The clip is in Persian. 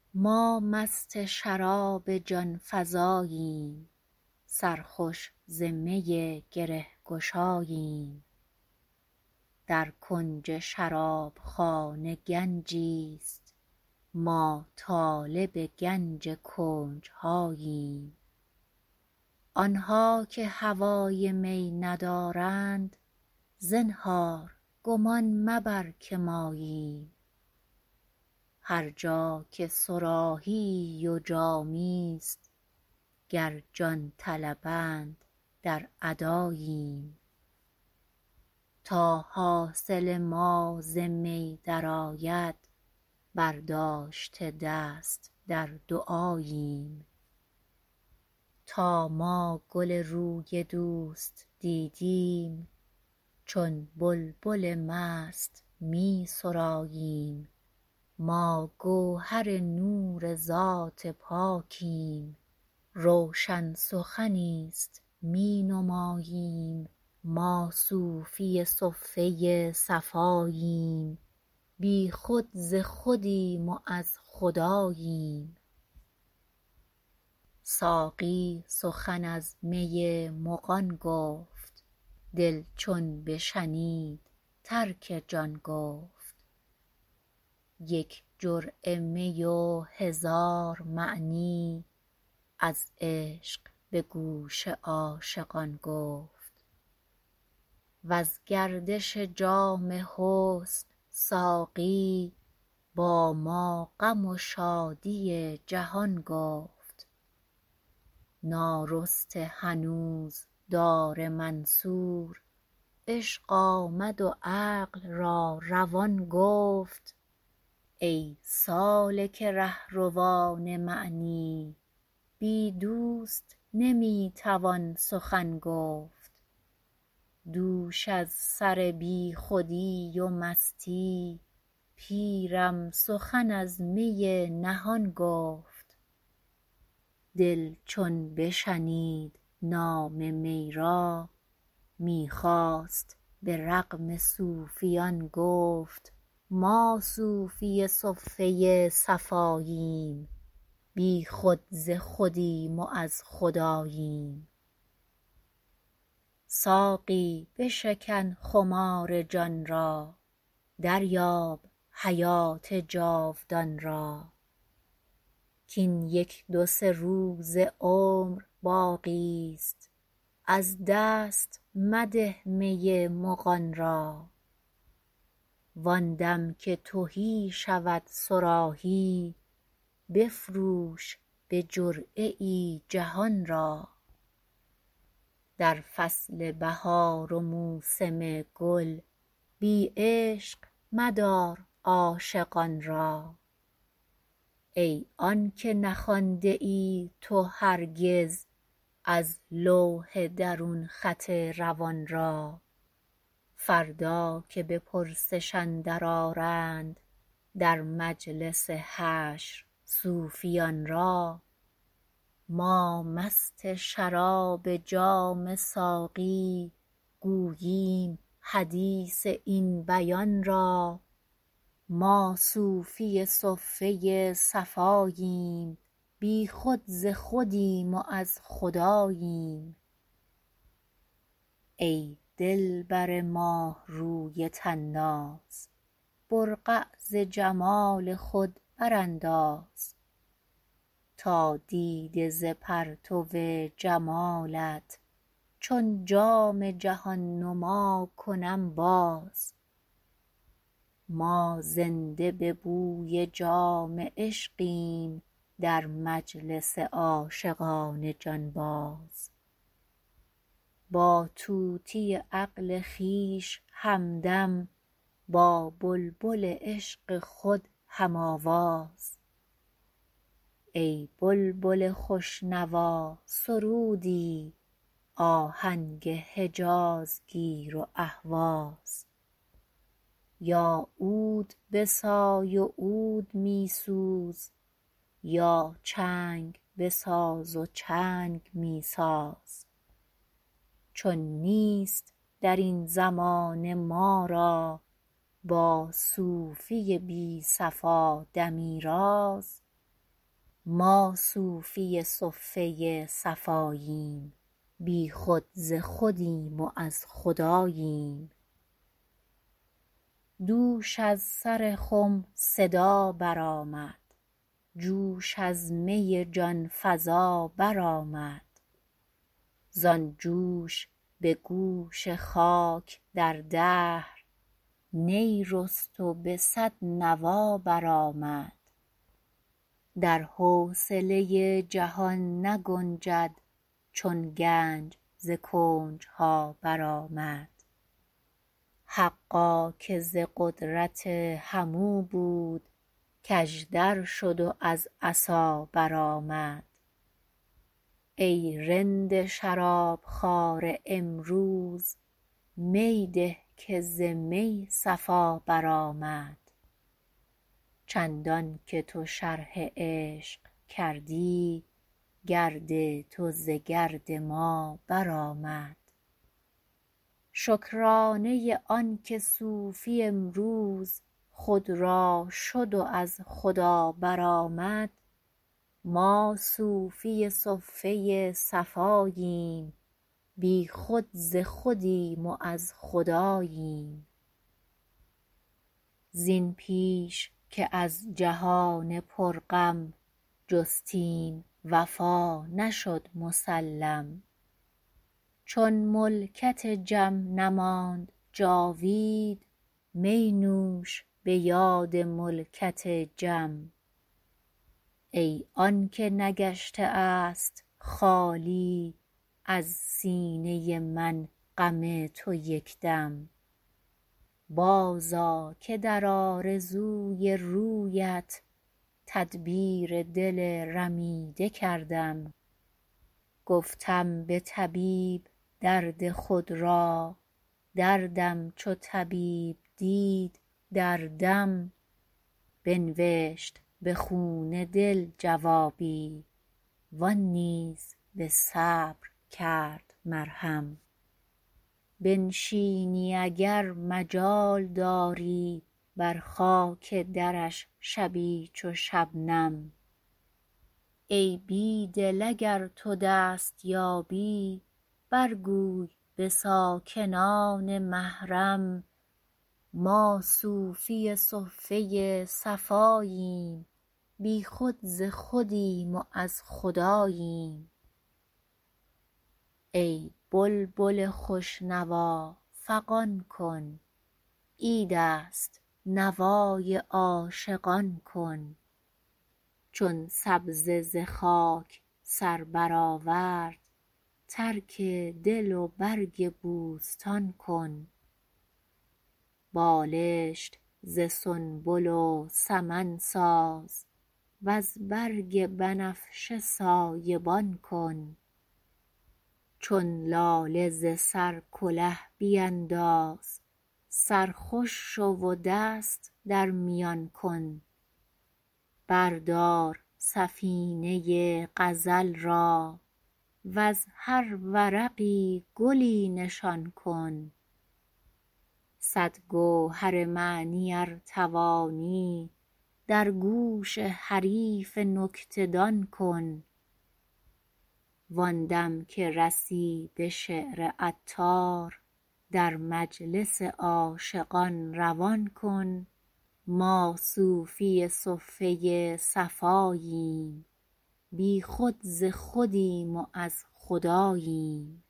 ما مست شراب جان فزاییم، سرخوش ز می گره گشاییم. در کنج شرابخانه گنجی است، ما طالب گنج کنجهاییم. آنها که هوای می ندارند، زنهار گمان مبر که ماییم. هر جا که صراحی و جامی است، گر جان طلبند در اداییم. تا حاصل ما ز می درآید، برداشته دست در دعاییم. تا ما گل روی دوست دیدیم، چون بلبل مست می سراییم. ما گوهر نور ذات پاکیم، روشن سخنی است می نماییم. ما صوفی صفه صفاییم، بی خود ز خودیم و از خداییم. ساقی سخن از می مغان گفت، دل چون بشنید ترک جان گفت. یک جرعه می و هزار معنی، از عشق به گوش عاشقان گفت. وز گردش جام حسن ساقی، با ما غم و شادی جهان گفت. نارسته هنوز دار منصور، عشق آمد و عقل را روان گفت. ای سالک رهروان معنی، بی دوست نمی توان سخن گفت. دوش از سر بی خودی و مستی، پیرم سخن از می نهان گفت. دل چون بشنید نام می را، می خواست به رغم صوفیان گفت. ما صوفی صفه صفاییم، بی خود ز خودیم و از خداییم. ساقی بشکن خمار جان را، دریاب حیات جاودان را. کاین یک دو سه روز عمر باقی است، از دست مده می مغان را. وان دم که تهی شود صراحی، بفروش به جرعه ای جهان را. در فصل بهار و موسم گل، بی عشق مدار عاشقان را. ای آن که نخوانده ای تو هرگز، از لوح درون خط روان را. فردا که به پرسش اندر آرند، در مجلس حشر صوفیان را. ما مست شراب جام ساقی، گوییم حدیث این بیان را. ما صوفی صفه صفاییم، بی خود ز خودیم و از خداییم. ای دلبر ماه روی طناز، برقع ز جمال خود برانداز. تا دیده ز پرتو جمالت، چون جام جهان نما کنم باز. ما زنده به بوی جام عشقیم، در مجلس عاشقان جانباز. با طوطی عقل خویش همدم، با بلبل عشق خود هم آواز. ای بلبل خوش نوا سرودی، آهنگ حجاز گیر و اهواز. یا عود بسای و عود می سوز، یا چنگ بساز و چنگ می ساز. چون نیست در این زمانه ما را، با صوفی بی صفا دمی راز. ما صوفی صفه صفاییم بی خود ز خودیم و از خداییم دوش از سر خم صدا برآمد جوش از می جان فزا برآمد زان جوش به گوش خاک در دهر نی رست و به صد نوا برآمد در حوصله جهان نگنجد چون گنج ز کنجها برآمد حقا که ز قدرت همو بود کاژدر شد و از عصا برآمد ای رند شرابخواره امروز می ده که ز می صفا برآمد چندان که تو شرح عشق کردی گرد تو ز گرد ما برآمد شکرانه آن که صوفی امروز خود را شد و از خدا برآمد ما صوفی صفه صفاییم بی خود ز خودیم و از خداییم زین پیش که از جهان پرغم جستیم وفا نشد مسلم چون ملکت جم نماند جاوید می نوش به یاد ملکت جم ای آنکه نگشته است خالی از سینه من غم تو یکدم بازآ که در آرزوی رویت تدبیر دل رمیده کردم گفتم به طبیب درد خود را دردم چو طبیب دید دردم بنوشت به خون دل جوابی وان نیز به صبر کرد مرهم بنشینی اگر مجال داری بر خاک درش شبی چو شبنم ای بی دل اگر تو دست یابی برگوی به ساکنان محرم ما صوفی صفه صفاییم بی خود ز خودیم و از خداییم ای بلبل خوش نوا فغان کن عید است نوای عاشقان کن چون سبزه ز خاک سر برآورد ترک دل و برگ بوستان کن بالشت ز سنبل و سمن ساز وز برگ بنفشه سایبان کن چون لاله ز سر کله بینداز سرخوش شو و دست در میان کن بردار سفینه غزل را وز هر ورقی گلی نشان کن صد گوهر معنی ار توانی در گوش حریف نکته دان کن وان دم که رسی به شعر عطار در مجلس عاشقان روان کن ما صوفی صفه صفاییم بی خود ز خودیم و از خداییم